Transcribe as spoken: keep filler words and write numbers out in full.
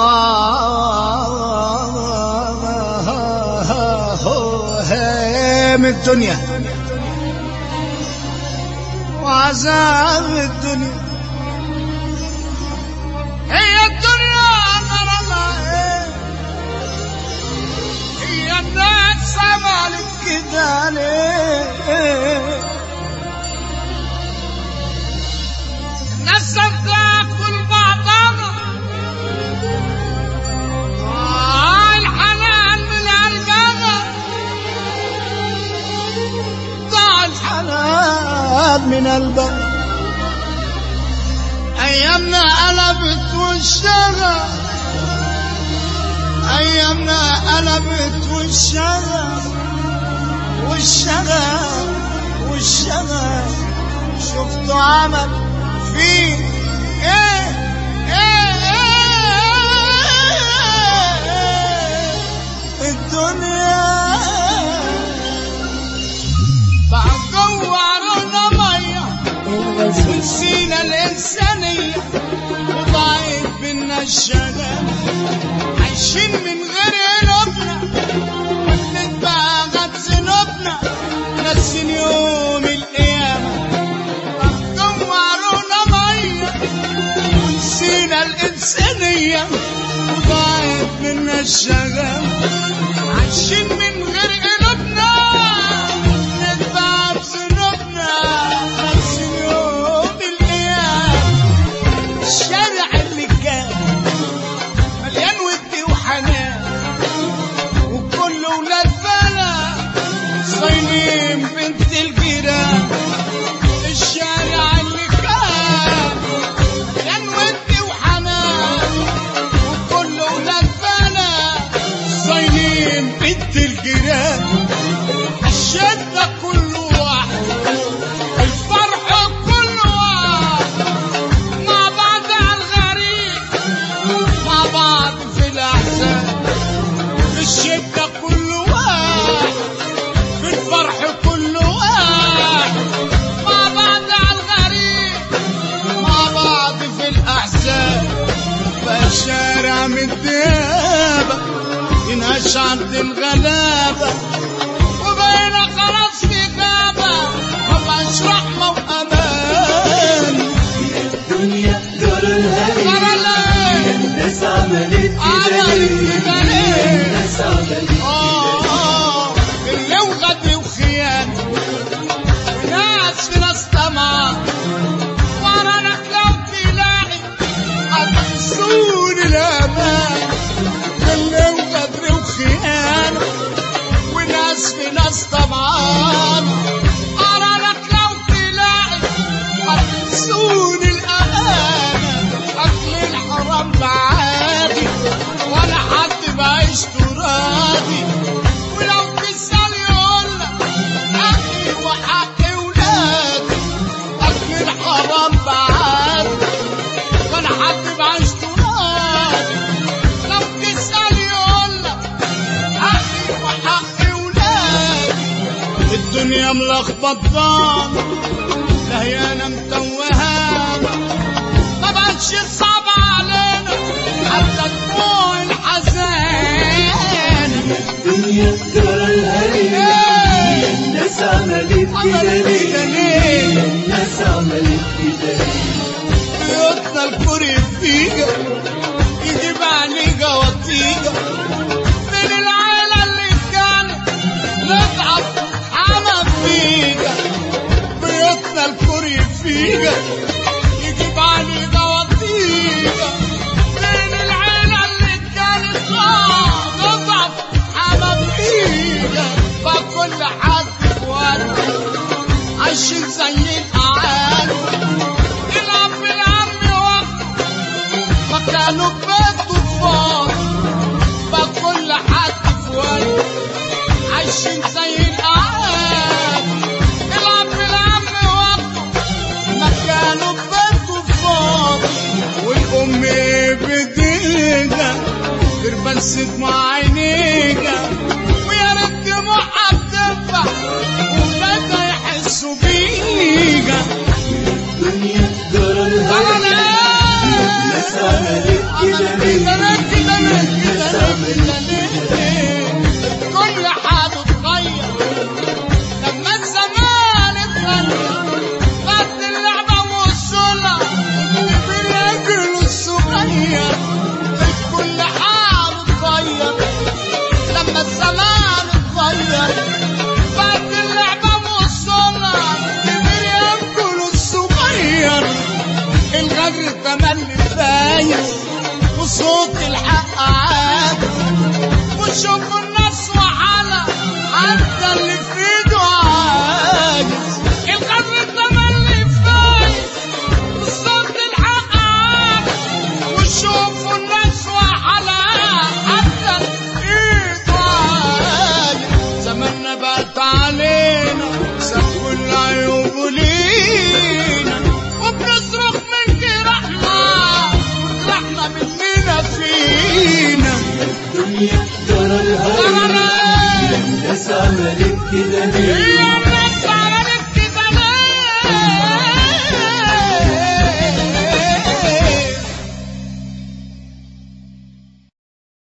هام الدنيا وعذاب الدنيا، هي الدنيا غرامها، هي الناس عملت كده ليه؟ الناس بتاكل بعضها، الحنان من قلبها، ضاع الحنان من قلبها. ايامنا قلبت وشها، ايامنا قلبت وشها، وشها وشها شفتوا عمل فيه ايه ايه ايه الدنيا. بقى جوعنا ميه ونسينا الانسانيه، وضاعت بينا الشغف، عايشين من غير قلوبنا، بنتبع غد ذنوبنا، ناسين يوم القيامه. جوعرونا ميه ونسينا الانسانيه، وضاعت بينا الشغف، عايشين من غير قلوبنا، بنتبع بذنوبنا، ناسين يوم القيامه. الشارع اللي كان مليان ود وحنان، وكل ولاد بلد صايمين بنت الجيران. الشارع اللي كان مليان ود وحنان، وكل ولاد بلد صايمين بنت الجيران. الشدة كل واحد، الفرح كل واحد، مع بعض على الغريب، مع بعض في الأحزان. الشدة كل واحد، في الفرح كل واحد، مع بعض على الغريب، مع بعض في الأحزان. فالشارع متدابة ينهش عند الغلابة، وبقينا خلاص في غابة، مبقاش رحمة وأمان. الدنيا جرالها ليه؟ الناس عملت كده ليه؟ الناس عملت آه اللي وغدر وخيانة، وناس في ناس طمعان، ورانك لو تلاقي هتحسون الأمان. اللي وغدر وخيانة، وناس في ناس طمعان، ورانك لو تلاقي هتحسون الأمانة. أكل الحرام بعادي، ولا حد بعيشته راضي، ولو تسأل يقولك حقي وحق ولادي. أكل الحرام بعادي، ولا حد بعيشته راضي، لو تسأل يقولك حقي وحق ولادي. الدنيا ملخبطانة، لهيانة متوهانة، مبقتش صعب علينا حتى دموع الحزان. الدنيا جرالها ليه؟ الناس عملت كده ليه؟ الناس عملت كده ليه؟ بيوتنا الكوري فيجا يجيب عليجا وطيجا، من العيلة اللي كانت نضعف حما فيجا. بيوتنا الكوري فيجا يجيب عليجا وطيجا، من العيلة اللي كانت نضعف حما فيجا. فكل حد في وقته عايشين زي الأعاد، الأب العم وقته مكانه ببيته فاضي. فكل حد في وقته عايشين زي الأعاد، الأب العم وقته مكانه ببيته فاضي. والأم بديجة تربنست مع عينيجة، ويا ريت دموعها بتنفع وبدا يحسوا بيجا. الدنيا جرالها ليه؟ الناس عملت كده ليه؟ عملت كده كل حاجة اتغير لما الزمان اتغير بعد اللعبة والصلاة بالراجل الصغير كل حاجة اتغير لما الزمان اتغير بعد اللعبة والصلاة بالراجل الصغير الغدر تملي فايز وصوت الحق عاد وشوف الناس وحالة حتى اللي في ايده عاجز الغدر تملي فايز وصوت الحق عاد وشوف الناس وحالة حتى اللي في ايده عاجز زماننا بقت علينا ساب كل عيوبه لينا وبنصرخ من جراحنا جراحنا مننا فينا الدنيا جرى الهوى الناس عملت كده ليه